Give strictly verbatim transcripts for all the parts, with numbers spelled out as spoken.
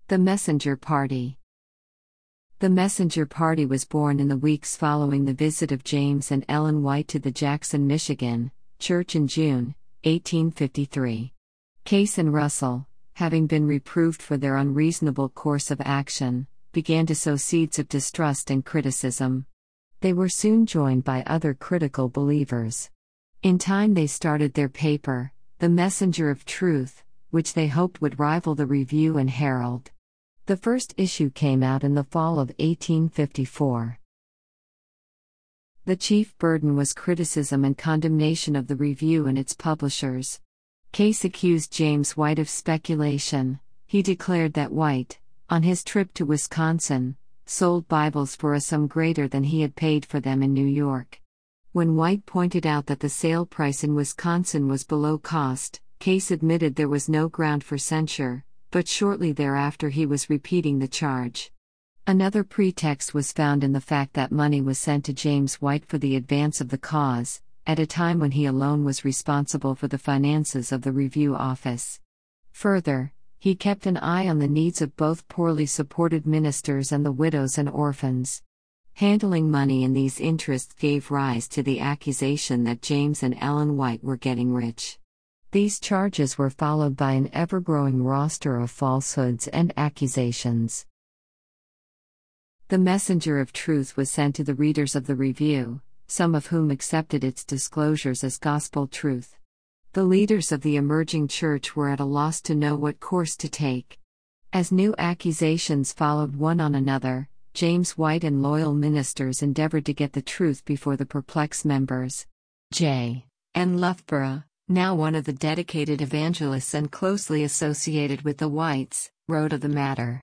The Messenger Party. The Messenger Party was born in the weeks following the visit of James and Ellen White to the Jackson, Michigan, church in June eighteen fifty-three. Case and Russell, having been reproved for their unreasonable course of action, began to sow seeds of distrust and criticism. They were soon joined by other critical believers. In time they started their paper, The Messenger of Truth, which they hoped would rival the Review and Herald. The first issue came out in the fall of eighteen fifty-four. The chief burden was criticism and condemnation of the Review and its publishers. Case accused James White of speculation. He declared that White, on his trip to Wisconsin, sold Bibles for a sum greater than he had paid for them in New York. When White pointed out that the sale price in Wisconsin was below cost, Case admitted there was no ground for censure, but shortly thereafter he was repeating the charge. Another pretext was found in the fact that money was sent to James White for the advance of the cause, at a time when he alone was responsible for the finances of the Review office. Further, he kept an eye on the needs of both poorly supported ministers and the widows and orphans. Handling money in these interests gave rise to the accusation that James and Ellen White were getting rich. These charges were followed by an ever-growing roster of falsehoods and accusations. The Messenger of Truth was sent to the readers of the Review, some of whom accepted its disclosures as gospel truth. The leaders of the emerging church were at a loss to know what course to take. As new accusations followed one on another, James White and loyal ministers endeavored to get the truth before the perplexed members. J. N. Loughborough, now one of the dedicated evangelists and closely associated with the Whites, wrote of the matter.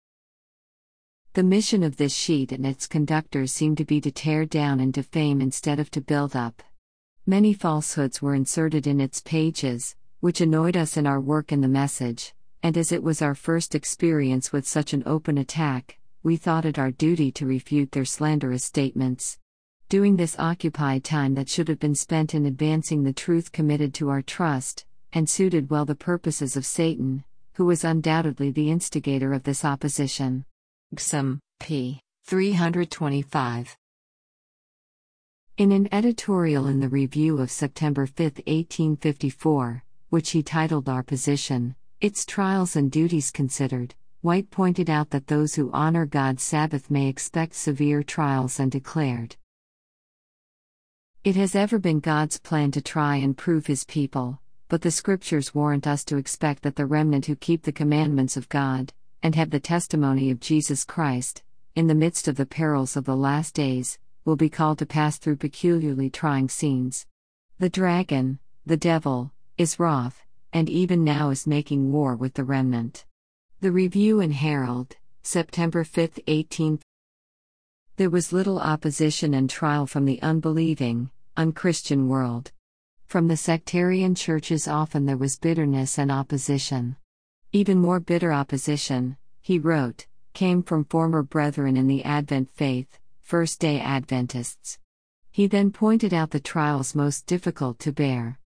The mission of this sheet and its conductors seemed to be to tear down and defame instead of to build up. Many falsehoods were inserted in its pages, which annoyed us in our work in the message, and as it was our first experience with such an open attack, we thought it our duty to refute their slanderous statements. Doing this occupied time that should have been spent in advancing the truth committed to our trust, and suited well the purposes of Satan, who was undoubtedly the instigator of this opposition. G S M, p. three twenty-five. In an editorial in the Review of September fifth, eighteen fifty-four, which he titled Our Position, Its Trials and Duties Considered, White pointed out that those who honor God's Sabbath may expect severe trials and declared, "It has ever been God's plan to try and prove His people, but the Scriptures warrant us to expect that the remnant who keep the commandments of God, and have the testimony of Jesus Christ, in the midst of the perils of the last days, will be called to pass through peculiarly trying scenes. The dragon, the devil, is wroth, and even now is making war with the remnant." The Review and Herald, September fifth, eighteen. There was little opposition and trial from the unbelieving, unchristian world. From the sectarian churches often there was bitterness and opposition. Even more bitter opposition, he wrote, came from former brethren in the Advent faith, First-day Adventists. He then pointed out the trials most difficult to bear.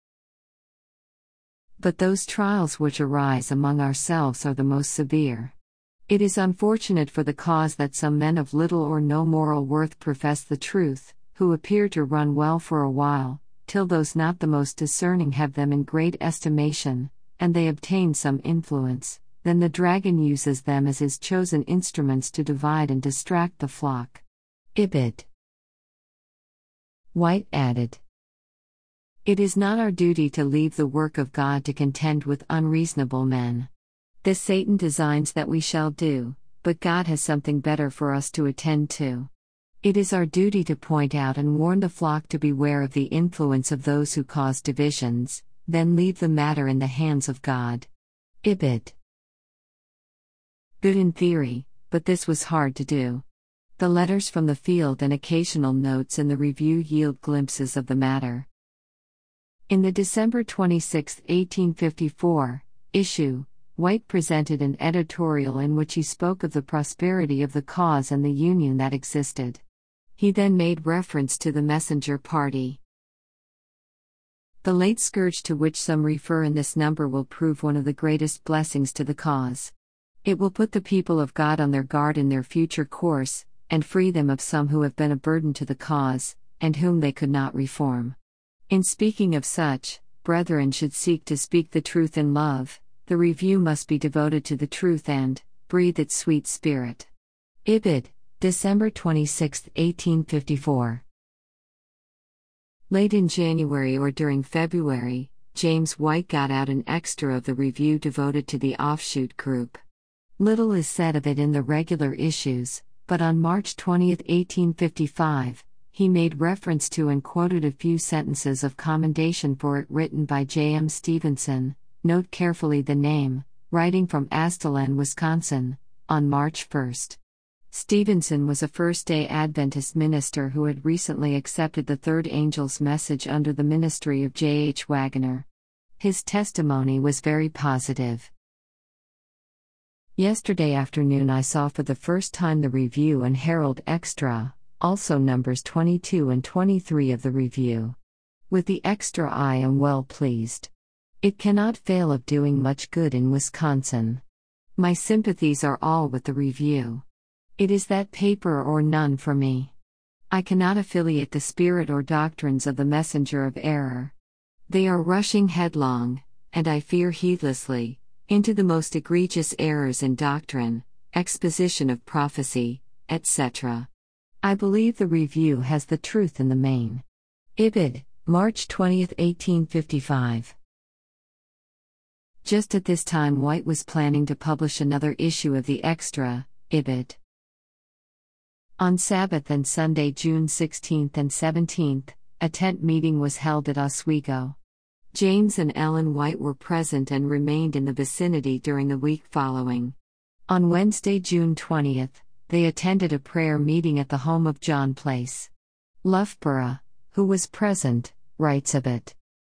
But those trials which arise among ourselves are the most severe. It is unfortunate for the cause that some men of little or no moral worth profess the truth, who appear to run well for a while, till those not the most discerning have them in great estimation, and they obtain some influence, then the dragon uses them as his chosen instruments to divide and distract the flock. Ibid. White added, "It is not our duty to leave the work of God to contend with unreasonable men. This Satan designs that we shall do, but God has something better for us to attend to. It is our duty to point out and warn the flock to beware of the influence of those who cause divisions, then leave the matter in the hands of God." Ibid. Good in theory, but this was hard to do. The letters from the field and occasional notes in the Review yield glimpses of the matter. In the December twenty-sixth, eighteen fifty-four, issue, White presented an editorial in which he spoke of the prosperity of the cause and the union that existed. He then made reference to the Messenger Party. The late scourge to which some refer in this number will prove one of the greatest blessings to the cause. It will put the people of God on their guard in their future course, and free them of some who have been a burden to the cause, and whom they could not reform. In speaking of such, brethren should seek to speak the truth in love. The review must be devoted to the truth and breathe its sweet spirit. Ibid, December twenty-sixth, eighteen fifty-four. Late in January or during February, James White got out an extra of the review devoted to the offshoot group. Little is said of it in the regular issues, but on March twentieth, eighteen fifty-five, he made reference to and quoted a few sentences of commendation for it written by J M Stevenson. Note carefully the name, writing from Aztalan, Wisconsin, on March first. Stevenson was a First-day Adventist minister who had recently accepted the third angel's message under the ministry of J H Wagoner. His testimony was very positive. Yesterday afternoon I saw for the first time the Review and Herald Extra, also numbers twenty-two and twenty-three of the Review. With the extra I am well pleased. It cannot fail of doing much good in Wisconsin. My sympathies are all with the Review. It is that paper or none for me. I cannot affiliate the spirit or doctrines of the messenger of error. They are rushing headlong, and I fear heedlessly, into the most egregious errors in doctrine, exposition of prophecy, et cetera. I believe the Review has the truth in the main. Ibid, March twentieth, eighteen fifty-five. Just at this time White was planning to publish another issue of the Extra, Ibid. On Sabbath and Sunday, June sixteenth and seventeenth, a tent meeting was held at Oswego. James and Ellen White were present and remained in the vicinity during the week following. On Wednesday, June twentieth, they attended a prayer meeting at the home of John Place. Loughborough, who was present, writes of it.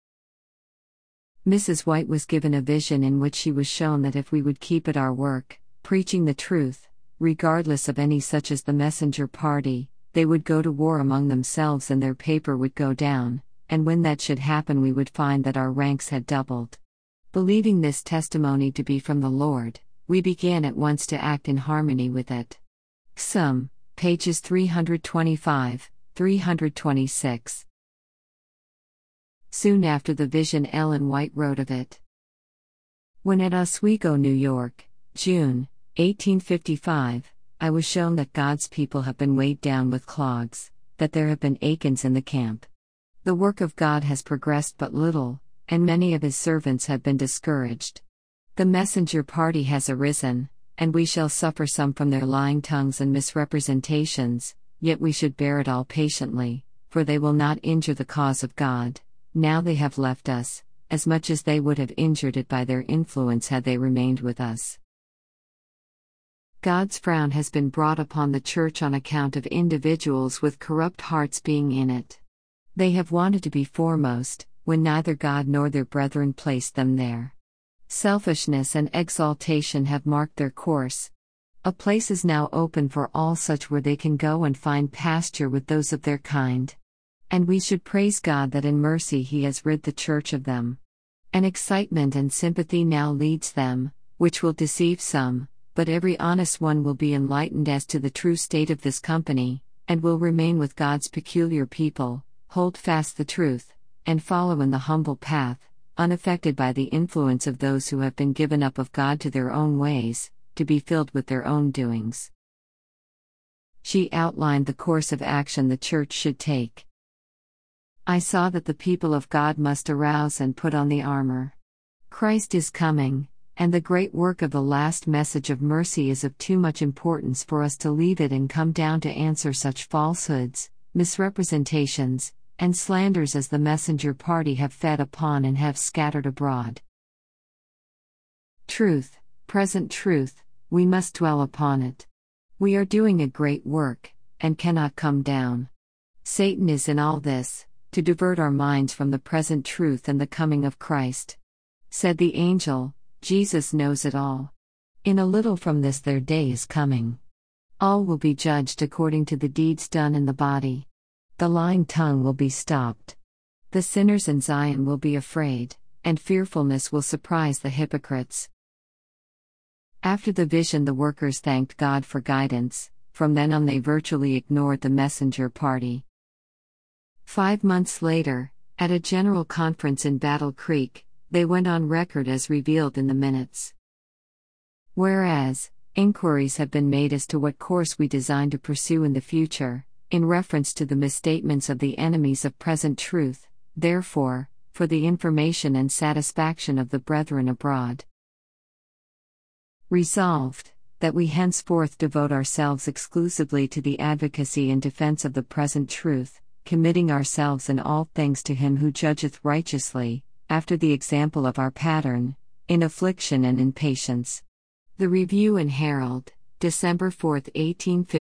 Missus White was given a vision in which she was shown that if we would keep at our work, preaching the truth, regardless of any such as the messenger party, they would go to war among themselves and their paper would go down, and when that should happen we would find that our ranks had doubled. Believing this testimony to be from the Lord, we began at once to act in harmony with it. Some, pages three twenty-five, three twenty-six. Soon after the vision Ellen White wrote of it. When at Oswego, New York, June, eighteen fifty-five, I was shown that God's people have been weighed down with clogs, that there have been Achans in the camp. The work of God has progressed but little, and many of His servants have been discouraged. The messenger party has arisen, and we shall suffer some from their lying tongues and misrepresentations, yet we should bear it all patiently, for they will not injure the cause of God. Now they have left us, as much as they would have injured it by their influence had they remained with us. God's frown has been brought upon the church on account of individuals with corrupt hearts being in it. They have wanted to be foremost, when neither God nor their brethren placed them there. Selfishness and exaltation have marked their course. A place is now open for all such where they can go and find pasture with those of their kind. And we should praise God that in mercy He has rid the church of them. An excitement and sympathy now leads them, which will deceive some, but every honest one will be enlightened as to the true state of this company, and will remain with God's peculiar people, hold fast the truth, and follow in the humble path, unaffected by the influence of those who have been given up of God to their own ways, to be filled with their own doings. She outlined the course of action the church should take. I saw that the people of God must arouse and put on the armor. Christ is coming, and the great work of the last message of mercy is of too much importance for us to leave it and come down to answer such falsehoods, misrepresentations, and slanders as the messenger party have fed upon and have scattered abroad. Truth, present truth, we must dwell upon it. We are doing a great work, and cannot come down. Satan is in all this, to divert our minds from the present truth and the coming of Christ. Said the angel, Jesus knows it all. In a little from this their day is coming. All will be judged according to the deeds done in the body. The lying tongue will be stopped. The sinners in Zion will be afraid, and fearfulness will surprise the hypocrites. After the vision, the workers thanked God for guidance. From then on, they virtually ignored the messenger party. Five months later, at a general conference in Battle Creek, they went on record as revealed in the minutes. Whereas, inquiries have been made as to what course we design to pursue in the future, in reference to the misstatements of the enemies of present truth, therefore, for the information and satisfaction of the brethren abroad. Resolved, that we henceforth devote ourselves exclusively to the advocacy and defense of the present truth, committing ourselves in all things to Him who judgeth righteously, after the example of our pattern, in affliction and in patience. The Review and Herald, December fourth, eighteen fifty.